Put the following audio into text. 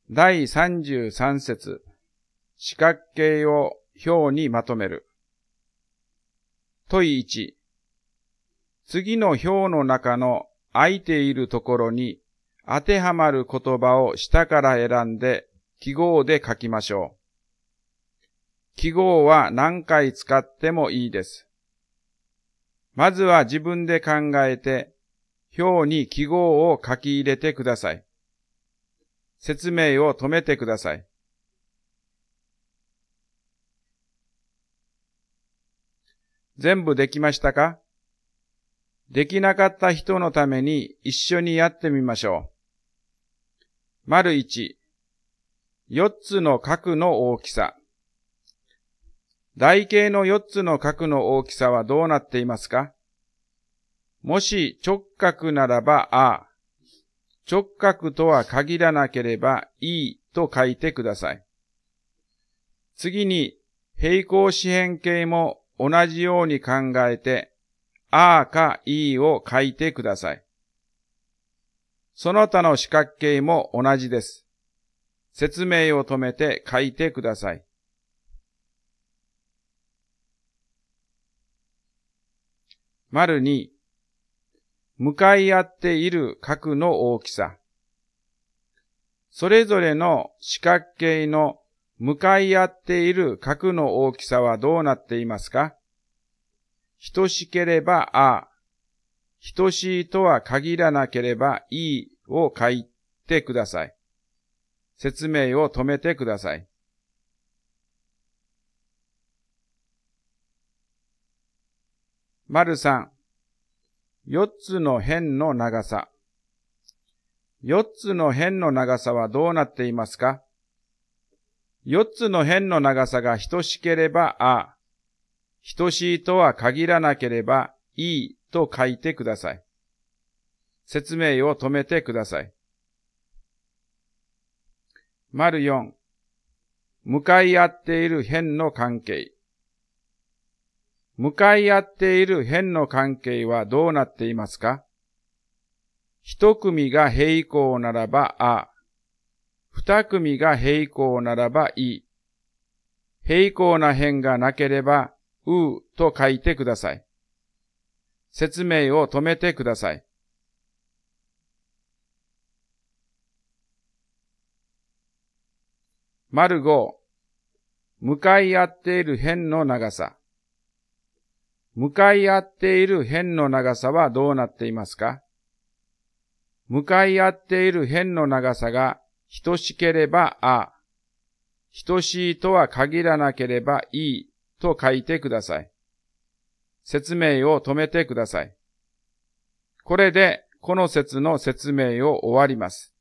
第33節、四角形を表にまとめる。問1、次の表の中の空いているところに当てはまる言葉を下から選んで記号で書きましょう。記号は何回使ってもいいです。まずは自分で考えて表に記号を書き入れてください。説明を止めてください。全部できましたか？できなかった人のために一緒にやってみましょう。丸1、4つの角の大きさ。台形の4つの角の大きさはどうなっていますか？もし直角ならば A、直角とは限らなければ E と書いてください。次に平行四辺形も同じように考えて A か E を書いてください。その他の四角形も同じです。説明を止めて書いてください。丸2、向かい合っている角の大きさ。それぞれの四角形の向かい合っている角の大きさはどうなっていますか？等しければ A、等しいとは限らなければ E を書いてください。説明を止めてください。丸3、4つの辺の長さ。4つの辺の長さはどうなっていますか？ 4 つの辺の長さが等しければ A、等しいとは限らなければ E と書いてください。説明を止めてください。丸4、向かい合っている辺の関係。向かい合っている辺の関係はどうなっていますか？一組が平行ならば A、二組が平行ならば E。平行な辺がなければ U と書いてください。説明を止めてください。丸5、向かい合っている辺の長さ。向かい合っている辺の長さはどうなっていますか？向かい合っている辺の長さが等しければ A、等しいとは限らなければ E と書いてください。説明を止めてください。これでこの節の説明を終わります。